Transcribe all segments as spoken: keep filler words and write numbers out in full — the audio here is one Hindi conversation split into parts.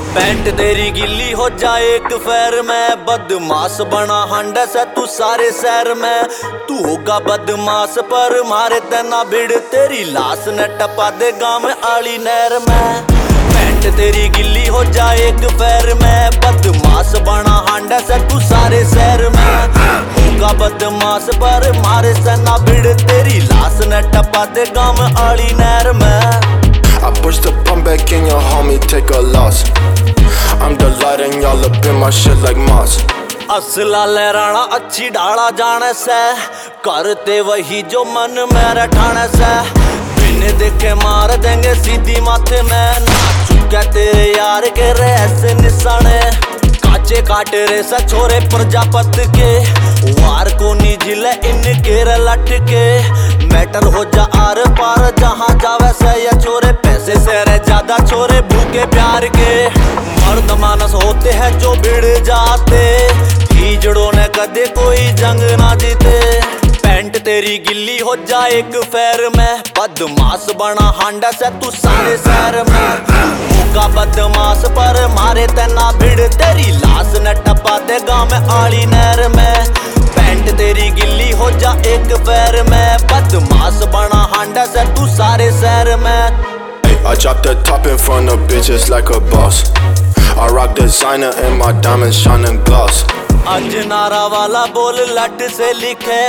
पैंट तेरी गिल्ली हो जाए एक फैर में, बदमाश बना हांडा से तू सारे शहर में। तू होगा बदमाश पर मारे तना भिड़, तेरी लाश न टपा दे गांव आली नहर में। पैंट तेरी गिल्ली हो जाए एक फैर में, बदमाश बना हांडा से तू सारे शहर में। होगा बदमाश पर मारे तना भिड़, तेरी लाश न टपा दे गांव आली नहर में। I push the pump back in your homie, take a loss. I'm the light and y'all up in my shit like moss. असला लहराना अच्छी डाला जाने से, करते वही जो मन मेरा ठाने से। बिन देखे मार देंगे सीधी माथे में, नाचू क्या तेरे यार के रे ऐसे निशाने। काचे काटे रे सा छोरे प्रजापत के, वार को निजिले इनके रे लटके। मैटर हो जा आर पार जहाँ जावे से या छोरे, पैसे से रे ज्यादा छोरे भूखे प्यार के। मर्द मानस होते हैं जो भिड़ जाते, हिजड़ों ने कदे कोई जंग ना जीते। पैंट तेरी गिल्ली हो जाए एक फैर में, बदमाश बना हांडा से तू सारे शहर में। होगा बदमाश पर मारे तना भिड़, तेरी लाश न टपा दे गांव में आली नहर में। पैंट तेरी गिल्ली हो जा एक फैर में, बदमाश बना हांडा से तू सारे शहर में। I drop the top in front of bitches like a boss. I rock designer and my diamonds shining gloss. आज नारा वाला बोल लट से लिखे,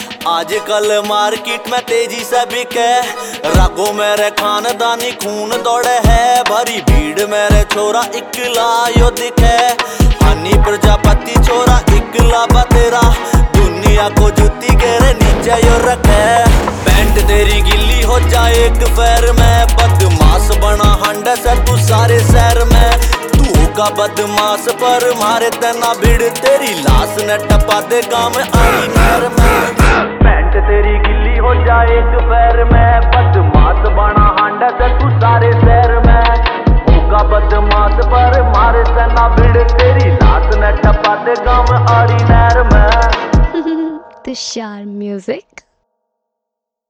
आजकल मार्केट में तेजी से बिके। रगों मेरे खानदानी खून दौड़े है, भरी भीड़ मेरे छोरा इकला यो दिखे। हनी प्रजापति छोरा इकला बतेरा, दुनिया को जुती के रे नीचे यो रखे। पैंट तेरी गिल्ली हो जाए एक फैर में, बदमाश बना हांडा से तू सारे शहर में। तू होगा बदमाश पर मारे तना भिड़, तेरी लाश न टपा दे गांव आली नहर में। पैंट तेरी गिल्ली हो जाए एक फैर में, बदमाश बना हांडा से तू सारे शहर में। होगा बदमाश पर मारे तना भिड़, तेरी लाश न टपा दे गांव आली नहर में। तुषार म्यूजिक।